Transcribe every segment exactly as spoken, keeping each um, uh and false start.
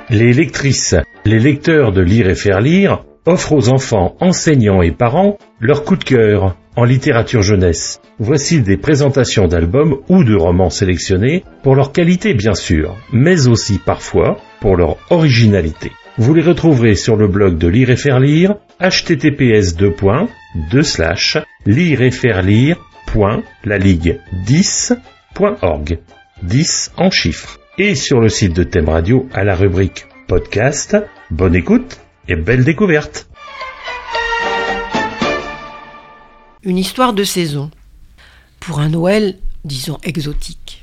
Les lectrices, les lecteurs de Lire et faire lire offrent aux enfants, enseignants et parents leur coup de cœur en littérature jeunesse. Voici des présentations d'albums ou de romans sélectionnés pour leur qualité bien sûr, mais aussi parfois pour leur originalité. Vous les retrouverez sur le blog de Lire et faire lire, h t t p s deux points deux slash lire et faire lire point la ligue dix point org, dix en chiffres. Et sur le site de Thème Radio à la rubrique podcast. Bonne écoute et belle découverte. Une histoire de saison, pour un Noël, disons, exotique.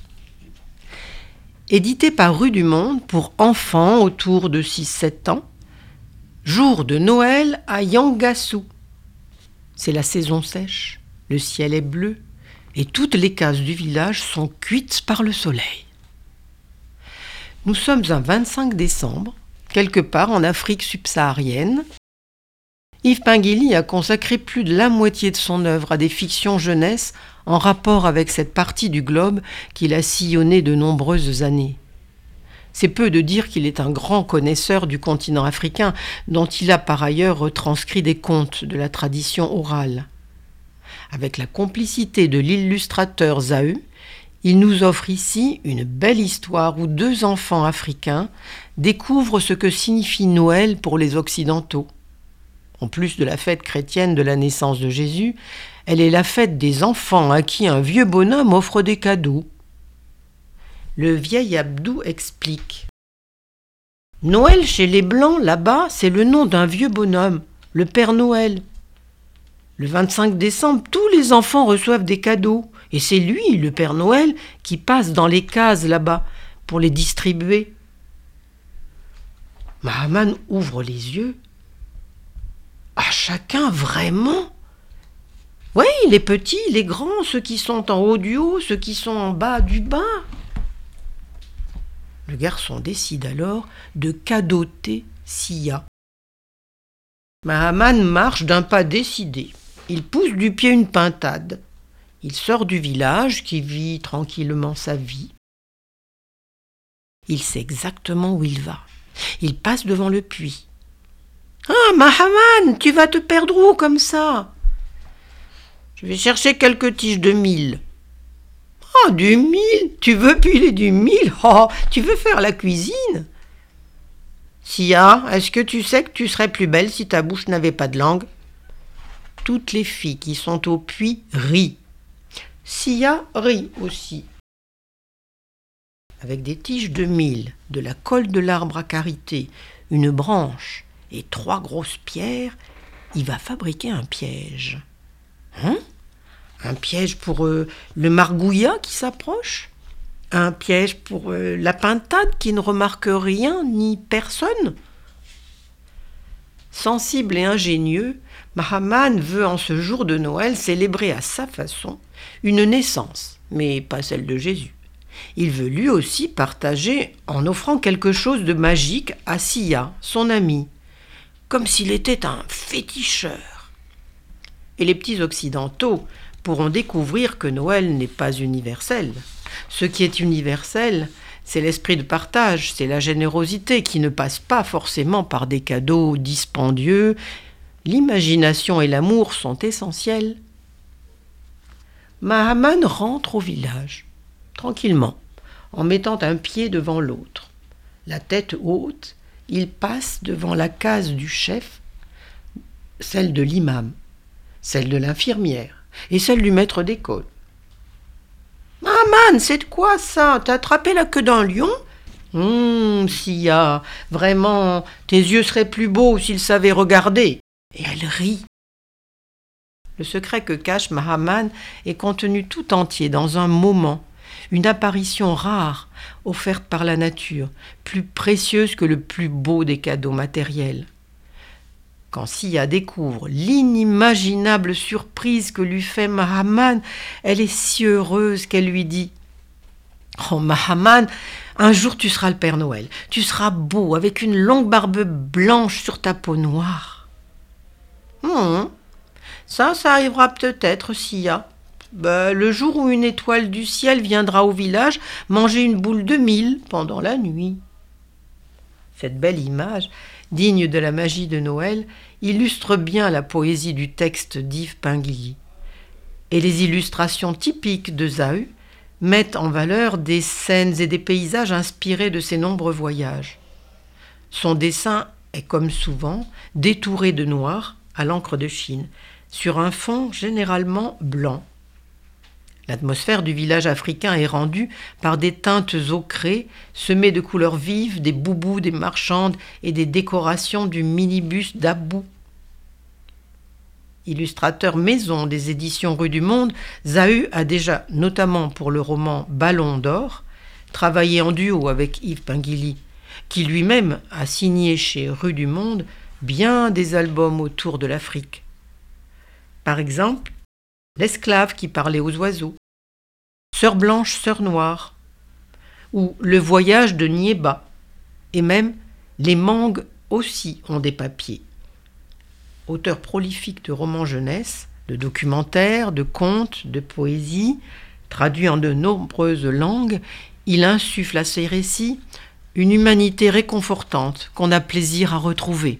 Édité par Rue du Monde pour enfants autour de six sept ans, Jour de Noël à Yangassou. C'est la saison sèche, le ciel est bleu et toutes les cases du village sont cuites par le soleil. Nous sommes un vingt-cinq décembre, quelque part en Afrique subsaharienne. Yves Pinguilly a consacré plus de la moitié de son œuvre à des fictions jeunesse en rapport avec cette partie du globe qu'il a sillonnée de nombreuses années. C'est peu de dire qu'il est un grand connaisseur du continent africain, dont il a par ailleurs retranscrit des contes de la tradition orale. Avec la complicité de l'illustrateur Zaheu, il nous offre ici une belle histoire où deux enfants africains découvrent ce que signifie Noël pour les Occidentaux. En plus de la fête chrétienne de la naissance de Jésus, elle est la fête des enfants à qui un vieux bonhomme offre des cadeaux. Le vieil Abdou explique. Noël chez les Blancs, là-bas, c'est le nom d'un vieux bonhomme, le Père Noël. Le vingt-cinq décembre, tous les enfants reçoivent des cadeaux. Et c'est lui, le Père Noël, qui passe dans les cases là-bas pour les distribuer. Mahaman ouvre les yeux. Ah, chacun, vraiment? Oui, les petits, les grands, ceux qui sont en haut du haut, ceux qui sont en bas du bas. Le garçon décide alors de cadoter Sia. Mahaman marche d'un pas décidé. Il pousse du pied une pintade. Il sort du village qui vit tranquillement sa vie. Il sait exactement où il va. Il passe devant le puits. « Ah, Mahaman, tu vas te perdre où comme ça ?»« Je vais chercher quelques tiges de mil. »« Ah, du mil? Tu veux piler du mil? Oh, tu veux faire la cuisine ?»« Sia, est-ce que tu sais que tu serais plus belle si ta bouche n'avait pas de langue ?» Toutes les filles qui sont au puits rient. Sia rit aussi. Avec des tiges de mil, de la colle de l'arbre à karité, une branche et trois grosses pierres, il va fabriquer un piège. Hein? Un piège pour euh, le margouillat qui s'approche? Un piège pour euh, la pintade qui ne remarque rien ni personne? Sensible et ingénieux, Mahaman veut en ce jour de Noël célébrer à sa façon une naissance, mais pas celle de Jésus. Il veut lui aussi partager en offrant quelque chose de magique à Sia, son ami, comme s'il était un féticheur. Et les petits occidentaux pourront découvrir que Noël n'est pas universel. Ce qui est universel, c'est l'esprit de partage, c'est la générosité qui ne passe pas forcément par des cadeaux dispendieux. L'imagination et l'amour sont essentiels. Mahaman rentre au village, tranquillement, en mettant un pied devant l'autre. La tête haute, il passe devant la case du chef, celle de l'imam, celle de l'infirmière et celle du maître d'école. « Mahaman, c'est de quoi ça? T'as attrapé la queue d'un lion? Hum, Sia, vraiment, tes yeux seraient plus beaux s'ils savaient regarder. » Et elle rit. Le secret que cache Mahaman est contenu tout entier dans un moment, une apparition rare offerte par la nature, plus précieuse que le plus beau des cadeaux matériels. Quand Sia découvre l'inimaginable surprise que lui fait Mahaman, elle est si heureuse qu'elle lui dit « Oh Mahaman, un jour tu seras le Père Noël, tu seras beau avec une longue barbe blanche sur ta peau noire. » Hum, ça, ça arrivera peut-être, Sia. Ben, le jour où une étoile du ciel viendra au village manger une boule de mil pendant la nuit. Cette belle image, digne de la magie de Noël, illustre bien la poésie du texte d'Yves Pinguilly. Et les illustrations typiques de Zaheu mettent en valeur des scènes et des paysages inspirés de ses nombreux voyages. Son dessin est, comme souvent, détouré de noir à l'encre de Chine, sur un fond généralement blanc. L'atmosphère du village africain est rendue par des teintes ocrées, semées de couleurs vives, des boubous, des marchandes et des décorations du minibus d'Abou. Illustrateur maison des éditions Rue du Monde, Zaheu a déjà, notamment pour le roman Ballon d'or, travaillé en duo avec Yves Pinguilly, qui lui-même a signé chez Rue du Monde bien des albums autour de l'Afrique. Par exemple, L'esclave qui parlait aux oiseaux, Sœur blanche, sœur noire, ou Le voyage de Niéba, et même Les mangues aussi ont des papiers. Auteur prolifique de romans jeunesse, de documentaires, de contes, de poésie, traduit en de nombreuses langues, il insuffle à ses récits une humanité réconfortante qu'on a plaisir à retrouver.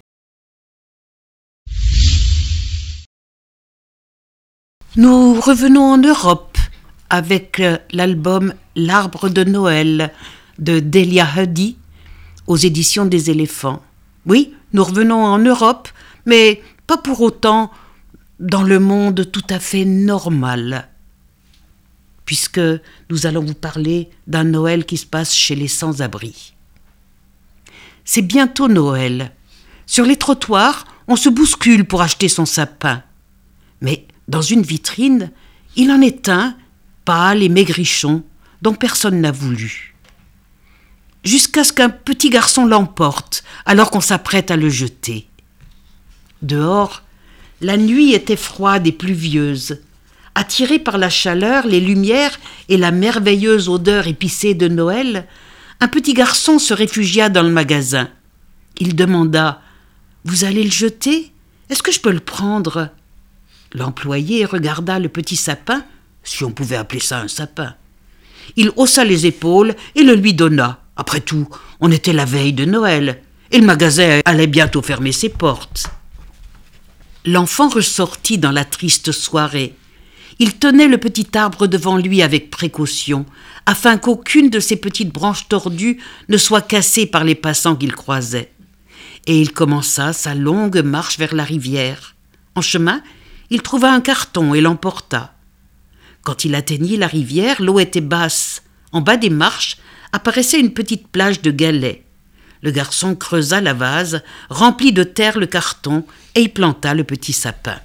Nous revenons en Europe avec l'album L'arbre de Noël de Delia Huddy aux éditions des éléphants. Oui, nous revenons en Europe, mais pas pour autant dans le monde tout à fait normal, puisque nous allons vous parler d'un Noël qui se passe chez les sans-abri. C'est bientôt Noël. Sur les trottoirs, on se bouscule pour acheter son sapin. Mais dans une vitrine, il en est un, pâle et maigrichon, dont personne n'a voulu. Jusqu'à ce qu'un petit garçon l'emporte, alors qu'on s'apprête à le jeter. Dehors, la nuit était froide et pluvieuse. Attiré par la chaleur, les lumières et la merveilleuse odeur épicée de Noël, un petit garçon se réfugia dans le magasin. Il demanda « Vous allez le jeter ? Est-ce que je peux le prendre ?» L'employé regarda le petit sapin, si on pouvait appeler ça un sapin. Il haussa les épaules et le lui donna. Après tout, on était la veille de Noël, et le magasin allait bientôt fermer ses portes. L'enfant ressortit dans la triste soirée. Il tenait le petit arbre devant lui avec précaution, afin qu'aucune de ses petites branches tordues ne soit cassée par les passants qu'il croisait. Et il commença sa longue marche vers la rivière. En chemin, il trouva un carton et l'emporta. Quand il atteignit la rivière, l'eau était basse. En bas des marches apparaissait une petite plage de galets. Le garçon creusa la vase, remplit de terre le carton et y planta le petit sapin.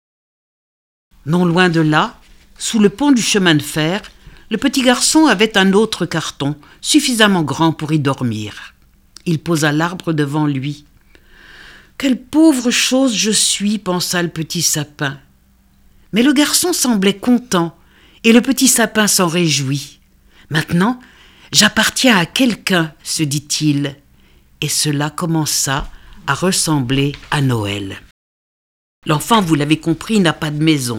Non loin de là, sous le pont du chemin de fer, le petit garçon avait un autre carton, suffisamment grand pour y dormir. Il posa l'arbre devant lui. « Quelle pauvre chose je suis !» pensa le petit sapin. Mais le garçon semblait content, et le petit sapin s'en réjouit. « Maintenant, j'appartiens à quelqu'un, se dit-il, et cela commença à ressembler à Noël. L'enfant, vous l'avez compris, n'a pas de maison.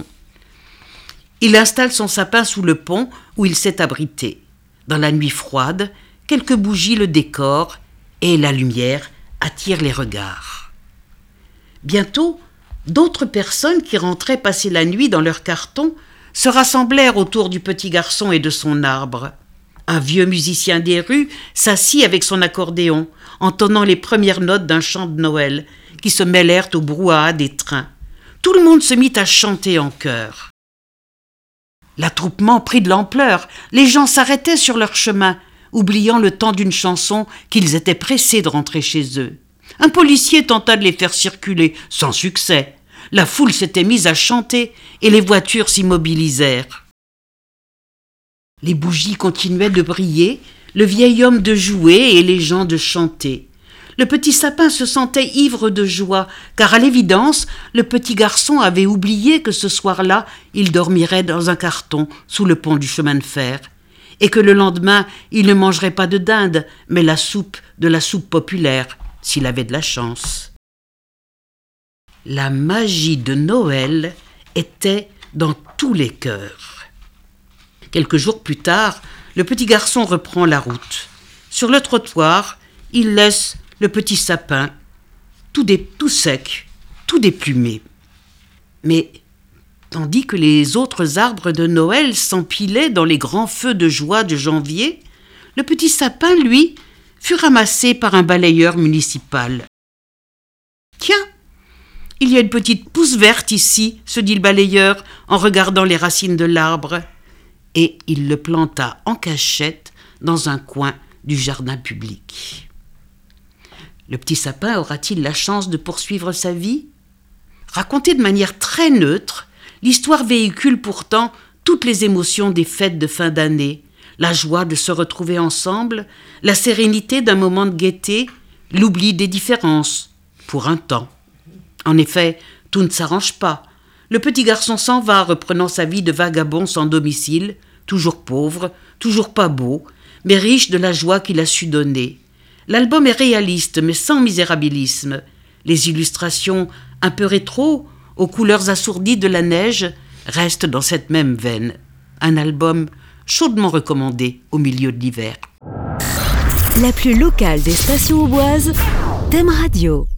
Il installe son sapin sous le pont où il s'est abrité. Dans la nuit froide, quelques bougies le décorent et la lumière attire les regards. Bientôt, d'autres personnes qui rentraient passer la nuit dans leur carton se rassemblèrent autour du petit garçon et de son arbre. Un vieux musicien des rues s'assit avec son accordéon, entonnant les premières notes d'un chant de Noël qui se mêlèrent au brouhaha des trains. Tout le monde se mit à chanter en chœur. L'attroupement prit de l'ampleur. Les gens s'arrêtaient sur leur chemin, oubliant le temps d'une chanson qu'ils étaient pressés de rentrer chez eux. Un policier tenta de les faire circuler, sans succès. La foule s'était mise à chanter et les voitures s'immobilisèrent. Les bougies continuaient de briller, le vieil homme de jouer et les gens de chanter. Le petit sapin se sentait ivre de joie, car à l'évidence, le petit garçon avait oublié que ce soir-là, il dormirait dans un carton sous le pont du chemin de fer, et que le lendemain, il ne mangerait pas de dinde, mais la soupe de la soupe populaire, s'il avait de la chance. La magie de Noël était dans tous les cœurs. Quelques jours plus tard, le petit garçon reprend la route. Sur le trottoir, il laisse le petit sapin, tout, dé, tout sec, tout déplumé. Mais tandis que les autres arbres de Noël s'empilaient dans les grands feux de joie de janvier, le petit sapin, lui, fut ramassé par un balayeur municipal. « Tiens, il y a une petite pousse verte ici, se dit le balayeur en regardant les racines de l'arbre. » Et il le planta en cachette dans un coin du jardin public. Le petit sapin aura-t-il la chance de poursuivre sa vie ? Racontée de manière très neutre, l'histoire véhicule pourtant toutes les émotions des fêtes de fin d'année, la joie de se retrouver ensemble, la sérénité d'un moment de gaieté, l'oubli des différences, pour un temps. En effet, tout ne s'arrange pas. Le petit garçon s'en va, reprenant sa vie de vagabond sans domicile, toujours pauvre, toujours pas beau, mais riche de la joie qu'il a su donner. L'album est réaliste, mais sans misérabilisme. Les illustrations un peu rétro, aux couleurs assourdies de la neige, restent dans cette même veine. Un album chaudement recommandé au milieu de l'hiver. La plus locale des stations auboises, Thème Radio.